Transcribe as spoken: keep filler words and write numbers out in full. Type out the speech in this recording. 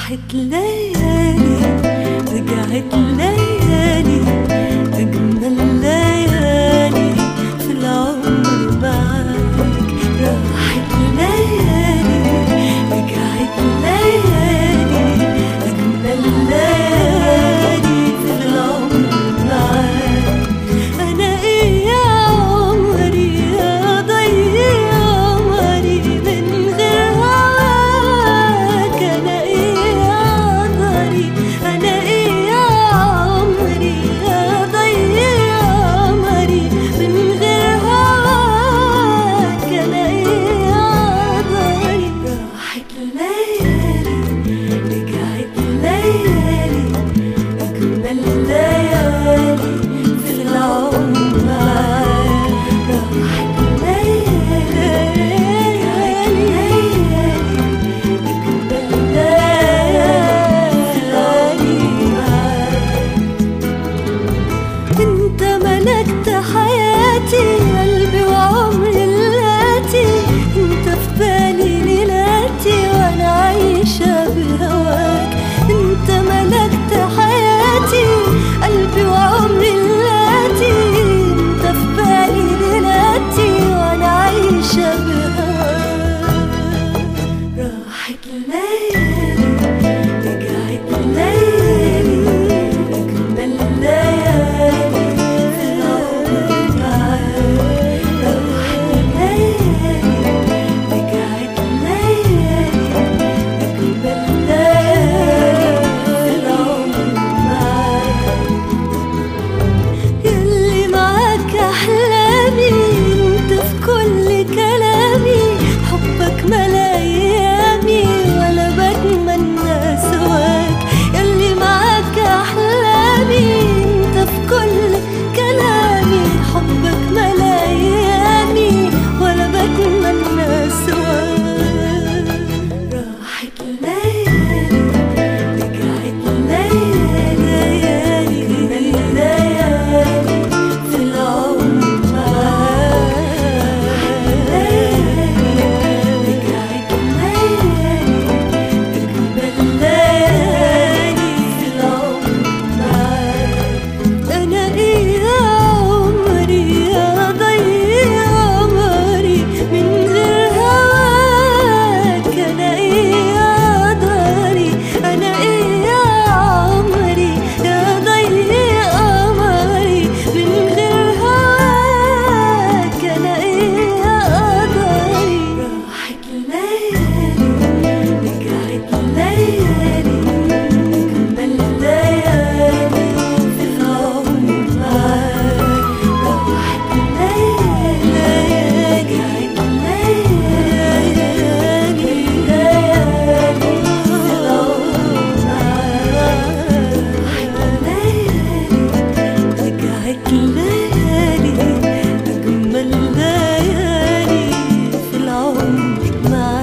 راحت ليالي رجعت ليالي أجمل ليالي في العمر معاك. راحت ليالي رجعت ليالي أجمل ليالي في العمر معاك. أنا إيه يا عمري أضيع عمري من غير هواك. أنا إيه يا قدري أنا إيه يا عمري أضيع عمري من غير هواك. أنا إيه يا قدري. راحت ليالي رجعت ليالي أجمل ليالي في العمر معاك. راحت ليالي رجعت ليالي أجمل ليالي معاك. انت ملكت حياتي قلبي وعمري اللاتي. انت في بالي ليلاتي وانا عايشة بهواك. انت ملكت حياتي قلبي وعمري اللاتي. انت في بالي ليلاتي وانا عايشة بهواك. راحت ليالي رجعت ليالي أجمل ليالي في العمر معاك. راحت ليالي رجعت ليالي أجمل ليالي في العمر معاك. ياللي معاك أحلامي انت في كل كلامي. حبك ملا أيامي ولا بتمنى سواك. ياللي معاك أحلامي انت في كل كلامي. حبك ملا أيامي ولا بتمنى سواك. راحت ليالي رجعت ليالي أجمل ليالي في العمر معاك. ليالي رجعت ليالي أجمل ليالي في العمر معاك. أنا إيه يا عمري أضيع عمري من غير هواك. أنا إيه يا قدري أنا إيه يا عمري أضيع عمري من غير هواك. أنا إيه يا قدري. راحت ليالي رجعت ليالي أجمل ليالي في العمر معاك. راحت ليالي رجعت ليالي ليالي في العمر معاك. راحت ليالي رجعت ليالي أجمل ليالي في العمر معاك.